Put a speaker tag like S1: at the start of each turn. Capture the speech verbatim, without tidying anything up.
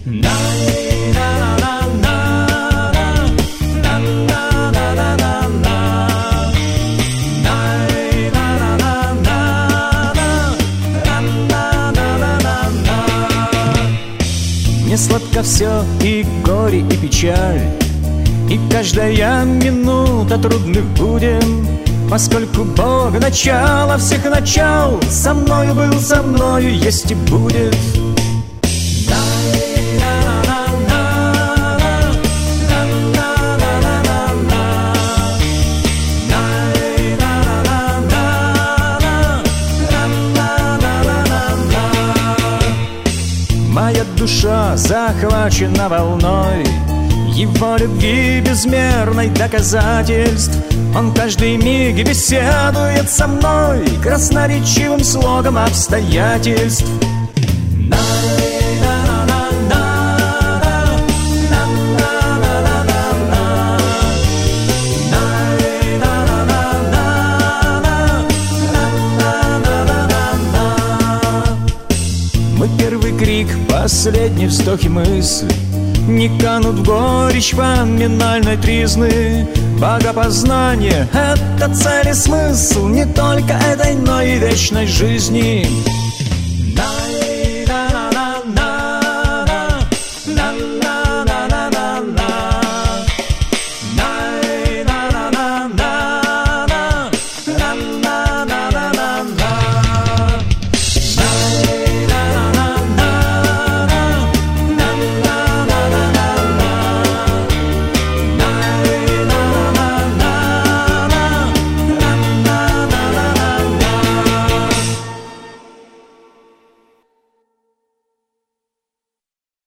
S1: Мне сладко все, и горе, и печаль, и каждая минута трудных будем, поскольку Бог начало всех начал, со мною был, со мною есть и будет. Моя душа захвачена волной его любви безмерной доказательств. Он каждый миг беседует со мной красноречивым слогом обстоятельств. Мой первый крик, последний вздох и мысль не канут в горечь поминальной тризны. Богопознание — это цель и смысл не только этой, но и вечной жизни.